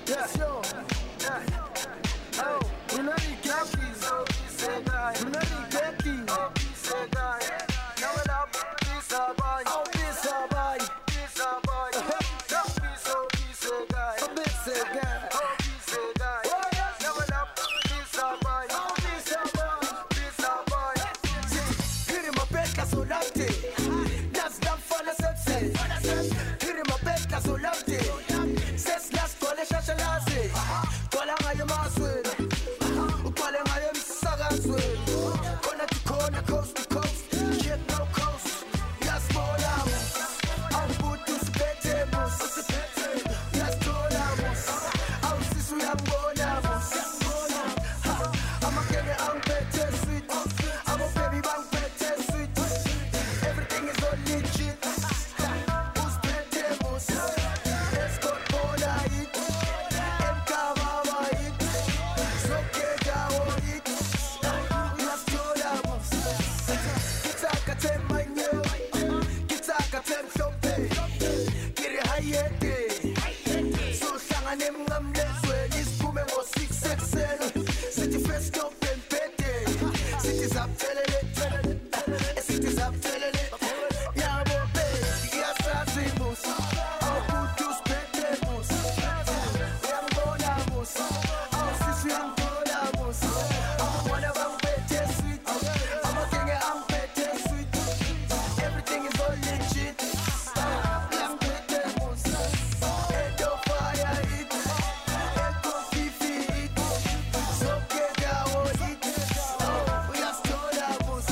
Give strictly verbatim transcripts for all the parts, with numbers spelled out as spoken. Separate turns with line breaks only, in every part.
Yeah, yo. Yeah. Oh, we know the Yankees. We know the Yankees. Oh, peace guy. Now we love peace boy. Oh, peace boy. Peace boy. Now peace oh peace guy. Oh, peace guy. Oh, peace guy. Now we love peace boy. Oh, peace boy. Peace boy. Hit him a bed, that's so lovely. That's not fun as I say. Hit him a bed, that's so lovely. Says last call a shashalasi. Call a my maswin. Call a my sagaswin. Corner to corner, coast to coast. Shit no coast. Yes, more lamos. I'll put to spectables. Yes, more lamos. I'll see we have more lamos. I'm a baby, I'm better sweet. I'm a baby, I'm better sweet. Everything is all legit. Who's spectables? Let's go for the hit. M Kavava hit. So get our hit. Yes, more lamos. Kitaka tem manyo. Kitaka tem shope. Kiri hayete. So shanga nem ngamle. Swelis kume mo six excel. City fresh top and pete. City's up telele. City's up telele. Yeah, bobe. Yes, asimus. I'll put you spectamus. Young bonamos. I'll see young bonamos. I'm one of them pete sweet. I'm a king and I'm pete sweet. Everything is all legit. Young petemus. Edo fire hit. Echo fifi hit. So get our hit. Oh, we are still lamos.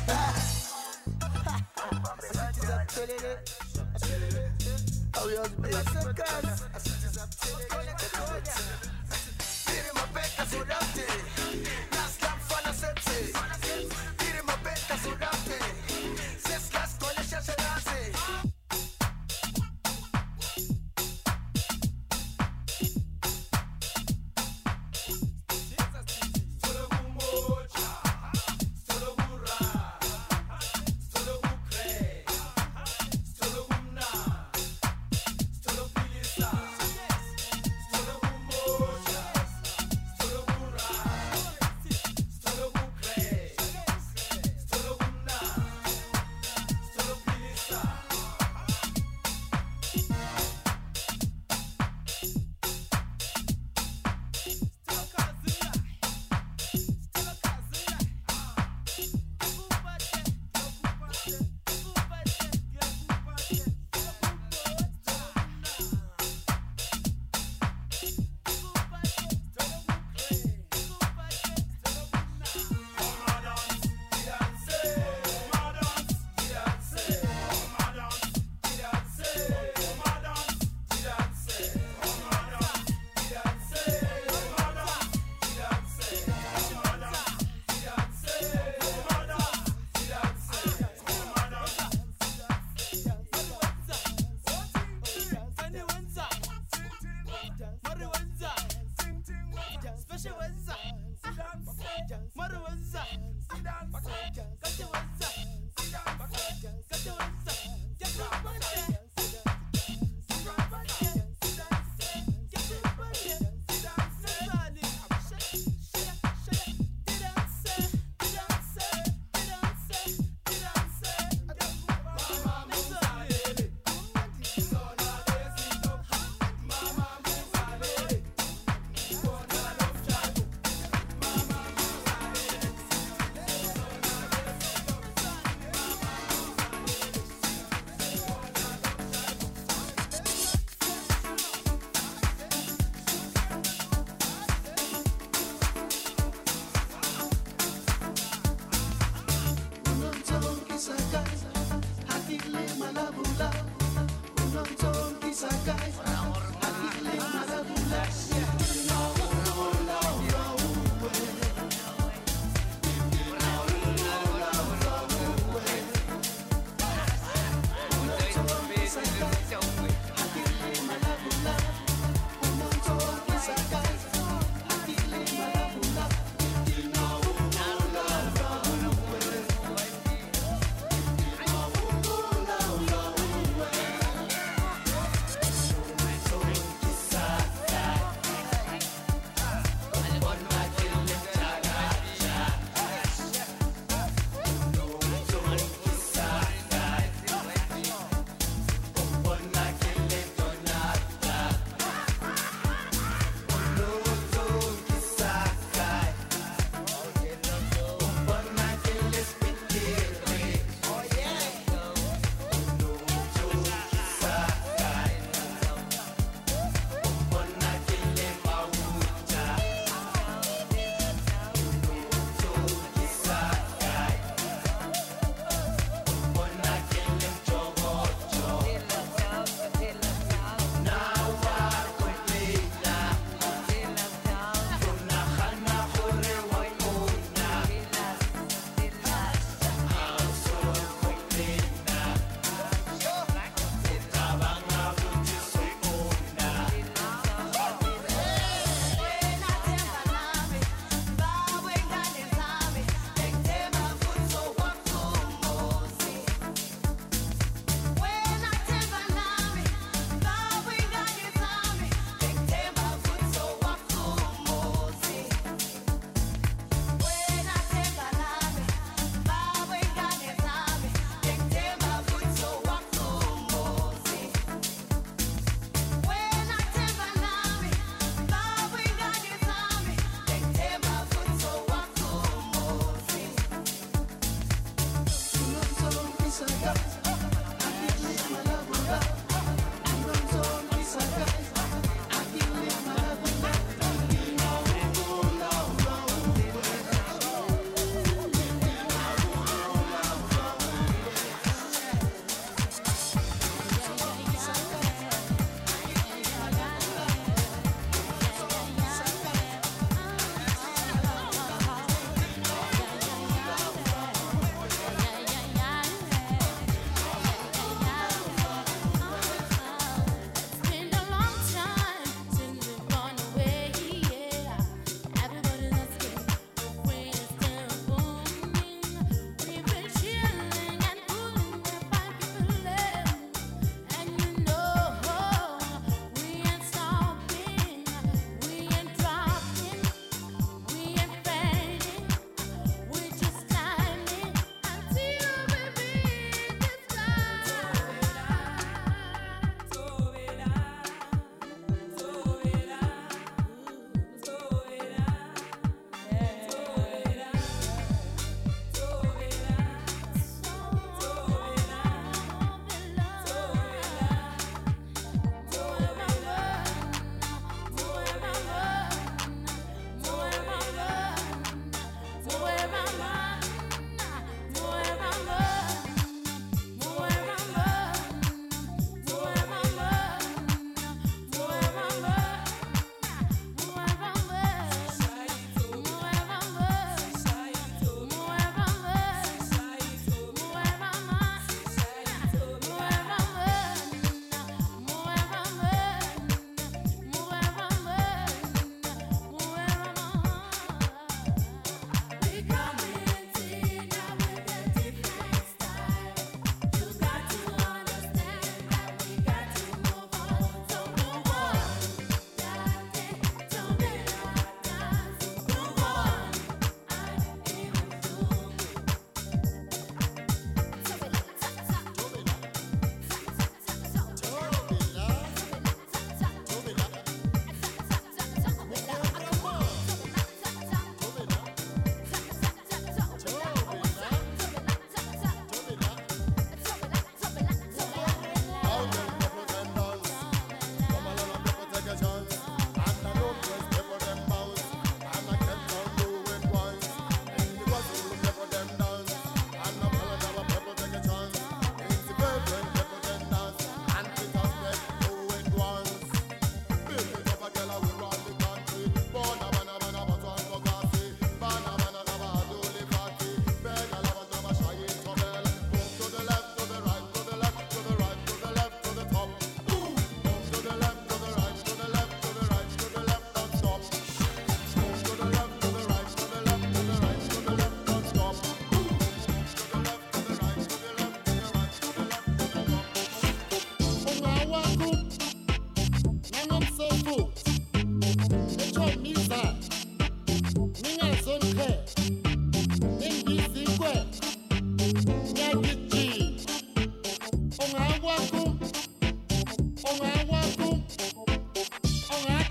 City's up telele. Oh, we are the best. City's up telele. Tire ma becca su dante. Las campana sepse. Tire ma becca su dante. Ses las cole shashalase.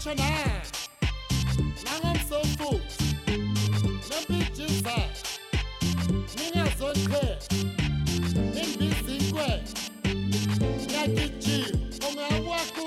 ngisho na nangamso futhi nempijisa ningazonke ningizikwe ngagijima ongawakho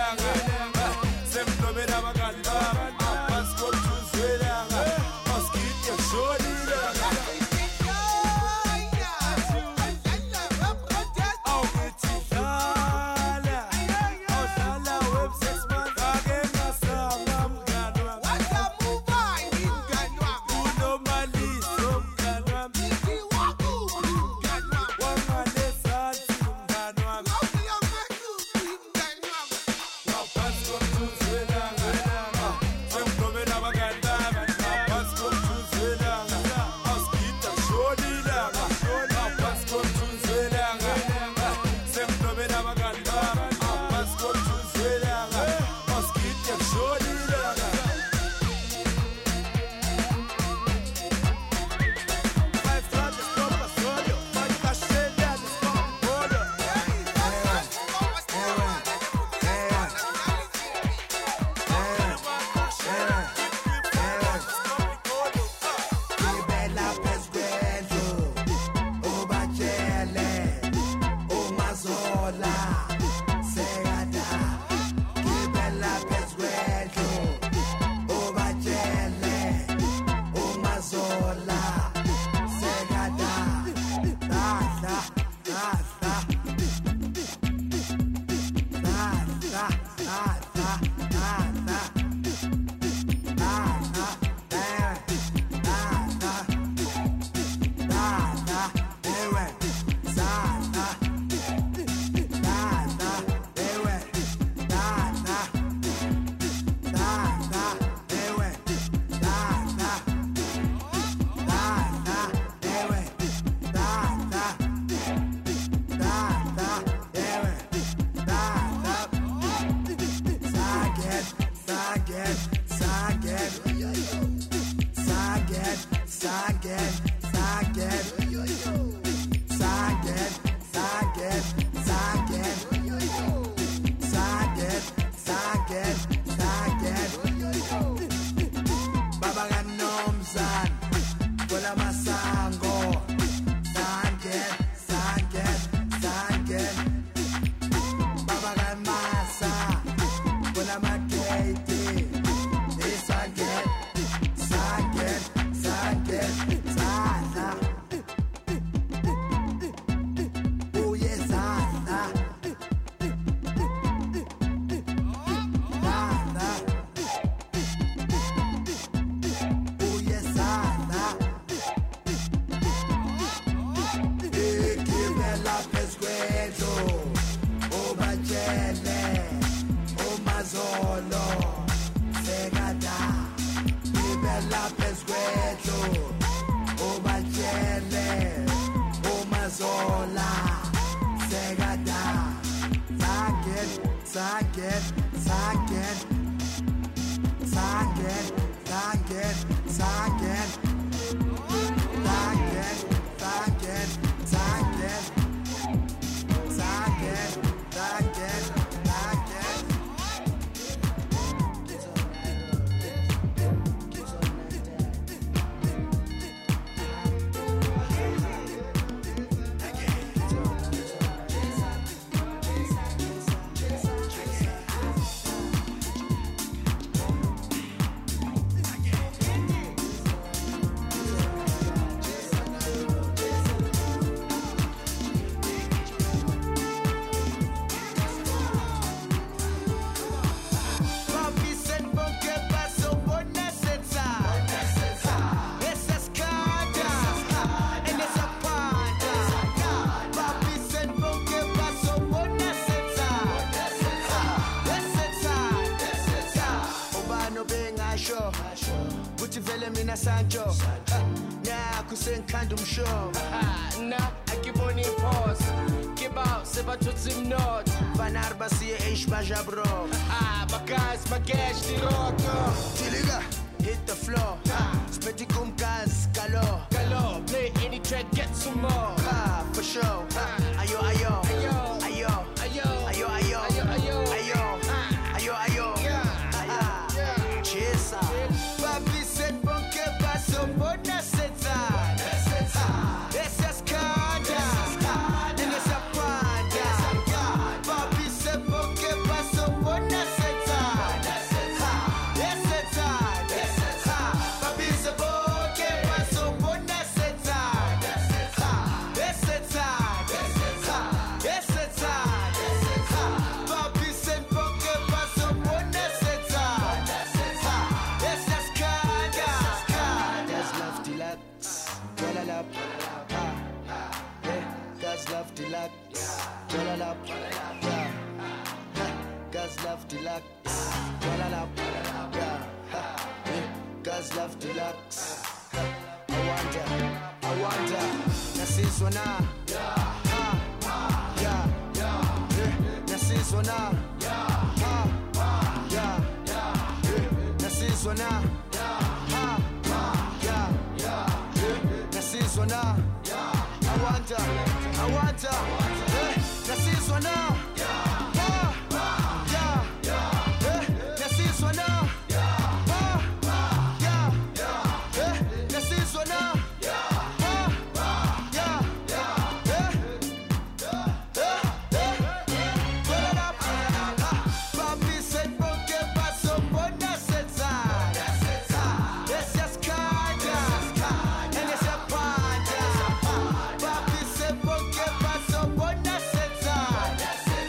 Mosquito
Sagen, sagen, sagen, sagen, sagen, sagen, sagen, sagen. Baba kaNomzana, Bola Masango. Sagen, sagen, sagen. Baba kaMasa, Bola Makete. Sagen, sagen, sagen, Zala. Oh yeah, Zala. Zala. Oh yeah, Zala. Ikimela pesqueto. Oh bachele. Oh mazolo. Segada. Ikimela pesqueto. Oh bachele. Oh mazola. Segada. Sagen, sagen, sagen. Sagen, sagen, sagen. Sagen, sagen, sagen. Sagen, sagen, sagen. Papi sen bon que paso buena seta. Esa escada en esa panda. Papi sen bon que paso buena seta. Esa seta. Obano benga show. Buti vele mina sanjo. Na kusenkanda umshow.
Na akiboni pause kibao sebatutsi mnot
Vanarba siye ish bajabro.
ah bagaz bagesh diroto
Tiliga, hit the floor. Spetty kum kaz kalo.
galo play any track get some more
Ah, for sure. Ayo, ayo,
Ayo.
ayo,
ayo
ayo, ayo,
ayo ayo
ayo,
Ah.
ayo, ayo.
Yeah.
Ah, ah.
Yeah.
Chesa. Papi said bon que paso buena seta. Esa escada en esa panda. Papi said bon que paso buena seta. Esa seta. Papi said bon que paso buena seta. Esa seta. Esa seta. Papi said bon que paso buena seta. Esa escada. That's love deluxe. Jalalap. God's love deluxe. Jalalap. Yeah. God's love deluxe. Jalalap. Yeah. God's love deluxe. I wonder, I wonder. Nasizwa na. Ha. Yeah. Nasizwa na. Ha. Yeah. Nasizwa na. Ha. Yeah. Nasizwa na. I wonder, I wonder. Eh, Nasizwa na. Ha. Yeah. Eh, Nasizwa na. Ha. Yeah. Eh, Nasizwa na. Ha. Yeah. Eh. Eh, eh. Put it up. Ah, Papi said bon que paso buena seta. Esa escada en esa panda. Papi said bon que paso buena seta.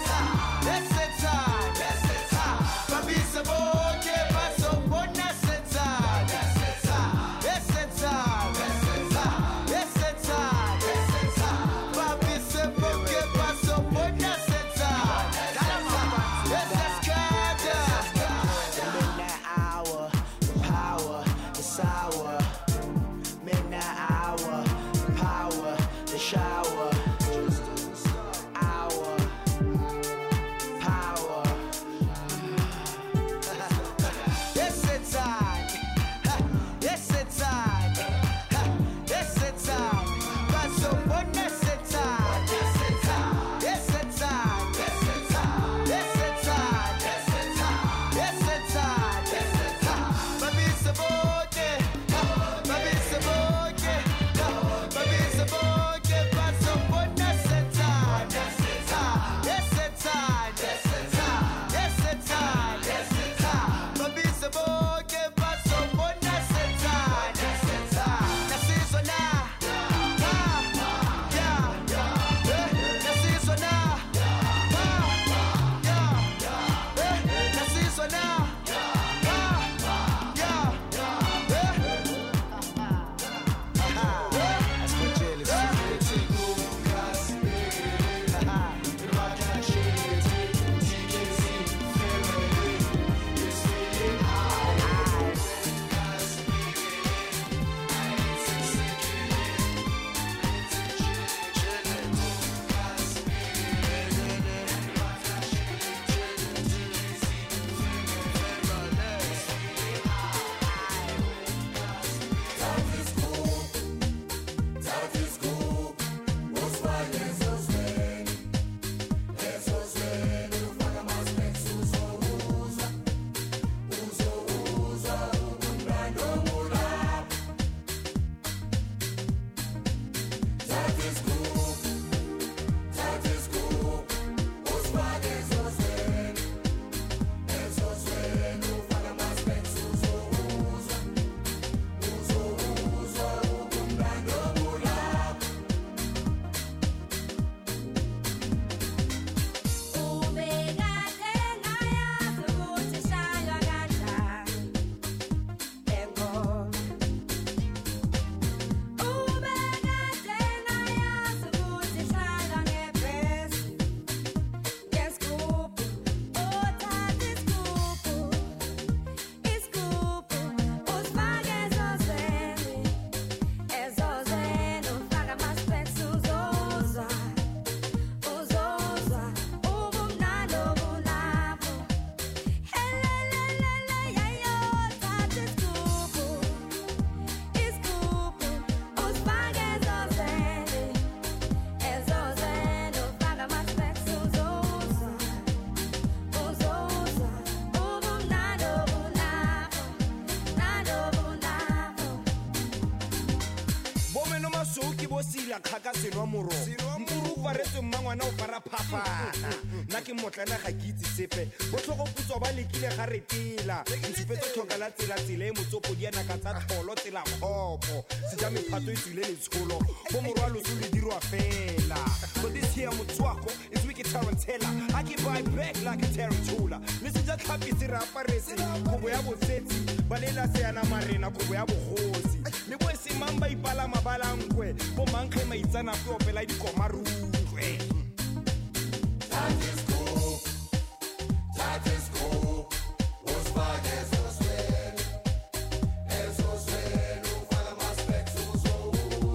so ke bo sila khaka senwa moro mpuru faretse mmangwana o fara phapana nna ke motlana ga ke itse sepe bo tlhogo putswa ba lekile ga retela ntshipetso tlhoka la tsela tsela e motsopo di ana ka tsa tholo tsela khopo se ja mephato e tsile le tsholo bo morwalo se le dirwa fela but this here motswako is wicked tarantella I can buy back like a tarantula listen just happy se rapa rese kubo ya botsetsi ba lela se ana marena kubo ya bogosi le bo se mamba ipala mabalangwe bo mankge maitsana pe opela di komarungwe
that is cool that is cool os vagues os ven esos ven o fala mais pexo uso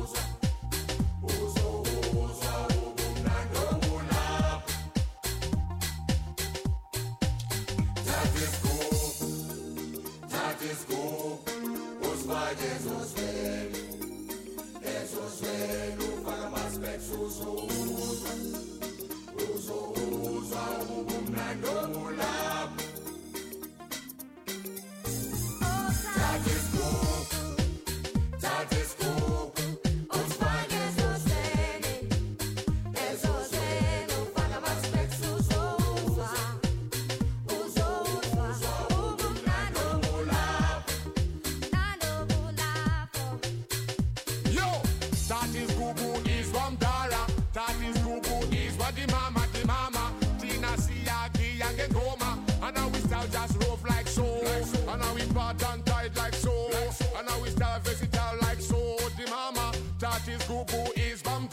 uso uso o bumnando bula that is cool that is cool os vagues os ven esos ven o fala mais pexo uso uso uso o bumnando bula that is cool that is cool os vagues os ven esos ven o fala mais pexo uso uso uso o bumnando bula nando bula
Yo, that is Gugu is from Dara. That is Gugu is what the mama, the mama. Tina Siaki and get Goma. And now we style just rough like so. And now we part and tight like so. And now we style versatile like so. The mama, that is Gugu is from